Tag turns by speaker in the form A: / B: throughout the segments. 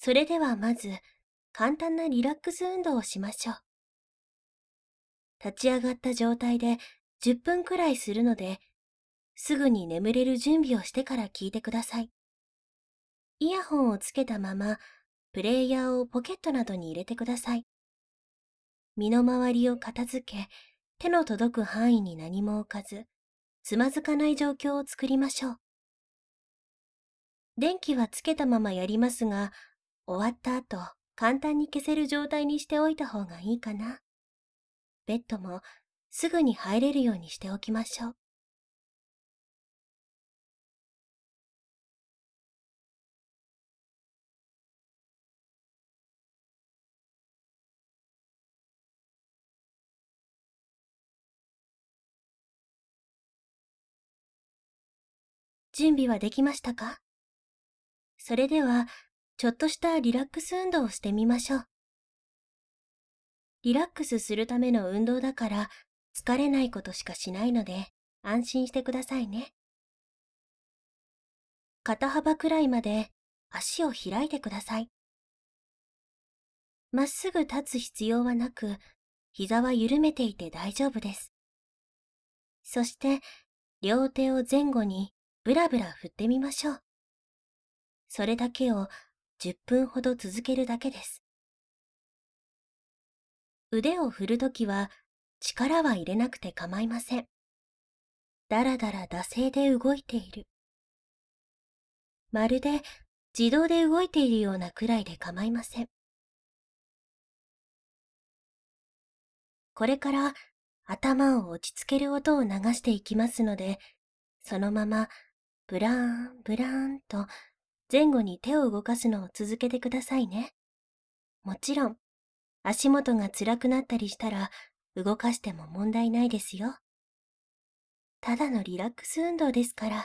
A: それではまず、簡単なリラックス運動をしましょう。立ち上がった状態で10分くらいするので、すぐに眠れる準備をしてから聞いてください。イヤホンをつけたまま、プレイヤーをポケットなどに入れてください。身の回りを片付け、手の届く範囲に何も置かず、つまずかない状況を作りましょう。電気はつけたままやりますが、終わった後、簡単に消せる状態にしておいた方がいいかな。ベッドもすぐに入れるようにしておきましょう。準備はできましたか？それでは、ちょっとしたリラックス運動をしてみましょう。リラックスするための運動だから、疲れないことしかしないので、安心してくださいね。肩幅くらいまで足を開いてください。まっすぐ立つ必要はなく、膝は緩めていて大丈夫です。そして、両手を前後にブラブラ振ってみましょう。それだけを10分ほど続けるだけです。腕を振るときは力は入れなくて構いません。だらだら惰性で動いている。まるで自動で動いているようなくらいで構いません。これから頭を落ち着ける音を流していきますので、そのままブラーンブラーンと前後に手を動かすのを続けてくださいね。もちろん、足元が辛くなったりしたら動かしても問題ないですよ。ただのリラックス運動ですから。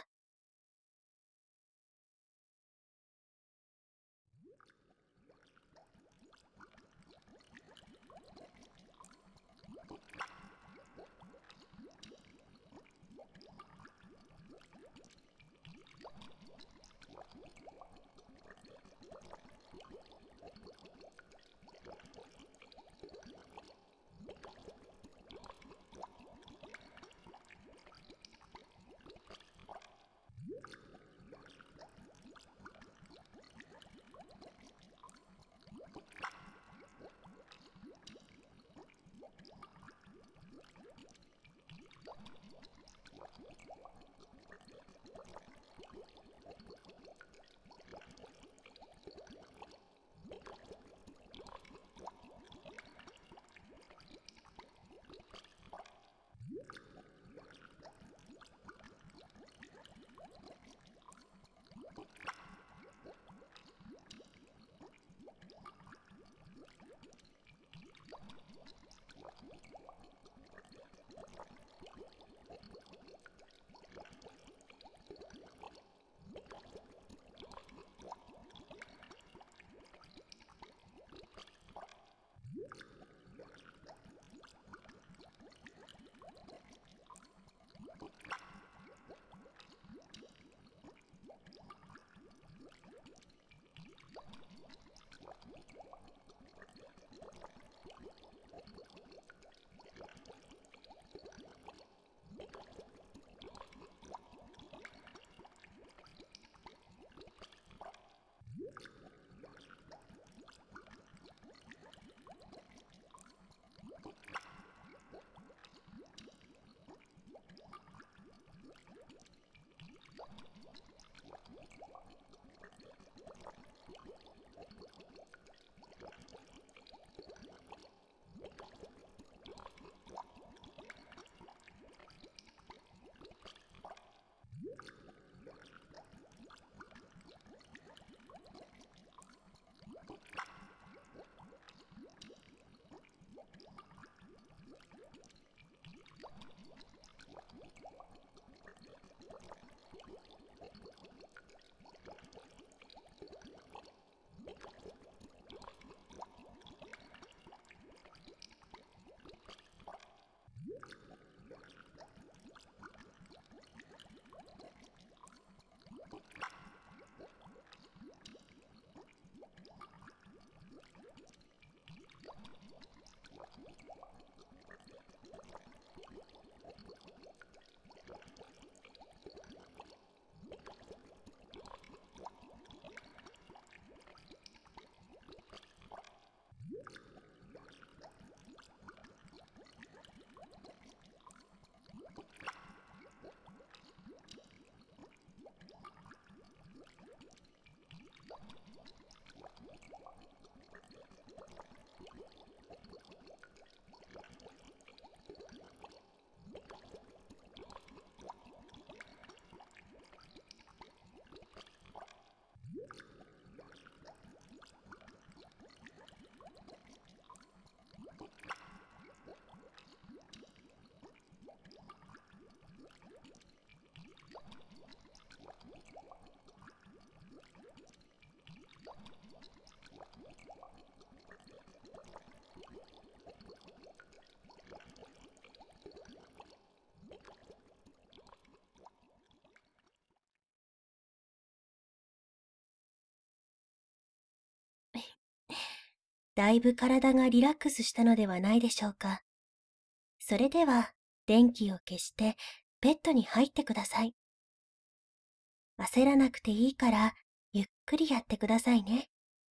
A: だいぶ体がリラックスしたのではないでしょうか。それでは、電気を消してベッドに入ってください。焦らなくていいから、ゆっくりやってくださいね。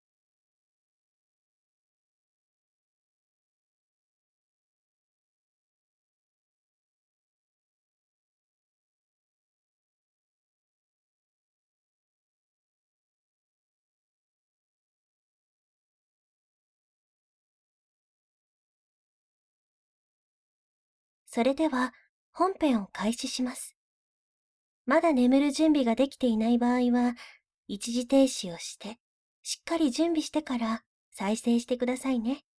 A: それでは、本編を開始します。まだ眠る準備ができていない場合は、一時停止をして、しっかり準備してから再生してくださいね。